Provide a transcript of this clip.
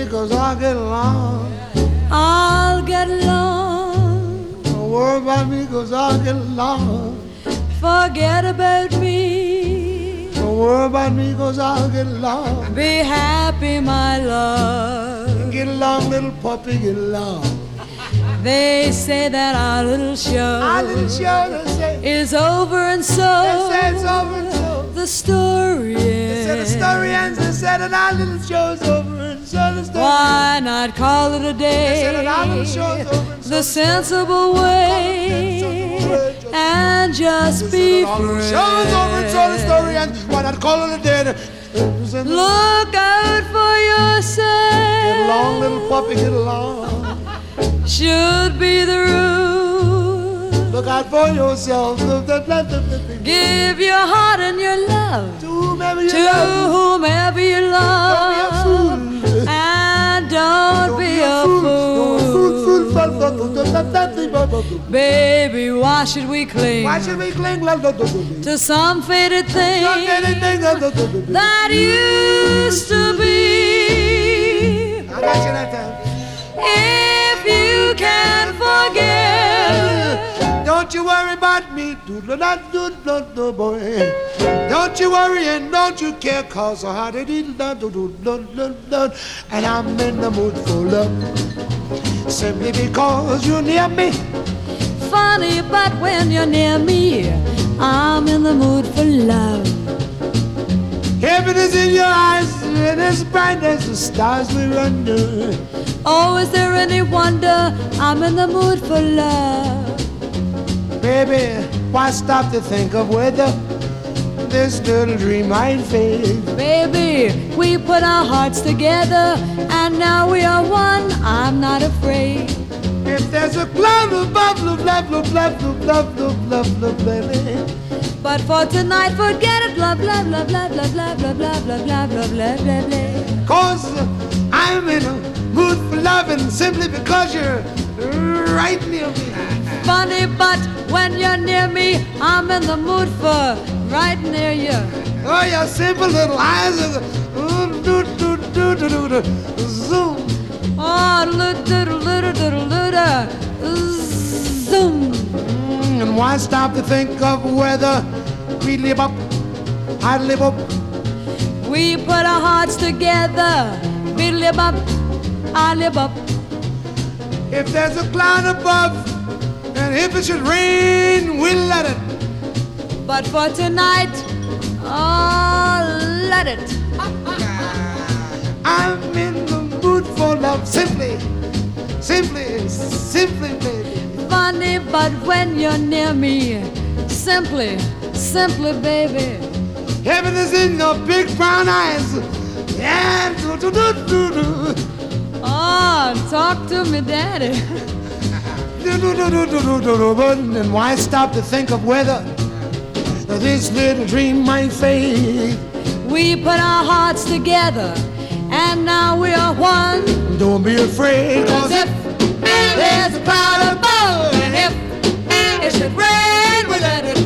'cause I'll get along. I'll get along. Don't worry about me 'cause I'll get along. Forget about me. Don't worry about me 'cause I'll get along. Be happy, my love. Get along, little puppy, get along. They say that our little show is over, and so they say it's over, and so the story they said the story ends. They said that our little show's over, and so the story why not call it a day? They said that our little show's over, and so the sensible way, and just be free. Show's over, and so the story ends. Why not call it a day? Look out for yourself. Get along, little puppy, get along. Should be the rule. Look out for yourself. Give your heart and your love to whomever you to love. whomever you love. And don't be a fool. Baby, why should we cling? Why should we cling to some faded thing that used to be? I got you that time. If you can forget, don't you worry about me, boy. Don't you worry and don't you care, 'cause I had it and I'm in the mood for love. Simply because you're near me. funny, but when you're near me, I'm in the mood for love. Heaven is in your eyes and as bright as the stars we're under. Oh, is there any wonder I'm in the mood for love? Baby, why stop to think of whether this little dream might fade? Baby, we put our hearts together and now we are one. I'm not afraid. If there's a cloud above, love, love, love, love, love, love, love, love, love, baby. But for tonight, forget it. Love, love, love, love, love, love, love, love, love, love, love, love, love, love. 'Cause I'm in a mood for loving simply because you're right near me. Funny, but when you're near me, I'm in the mood for right near you. Oh, your simple little eyes are zoom. Oh, little, little, little, little, zoom. And why stop to think of whether we live up, I live up. We put our hearts together. We live up, I live up. If there's a cloud above, and if it should rain, we'll let it. But for tonight, oh, let it. I'm in the mood for love, simply, simply, simply, baby. Funny, but when you're near me, simply, simply, baby. Heaven is in your big brown eyes. Yeah, Oh, talk to me, daddy. And why stop to think of whether this little dream might fade? We put our hearts together, and now we are one. Don't be afraid, 'cause if there's a cloud above, and if it should rain, we let it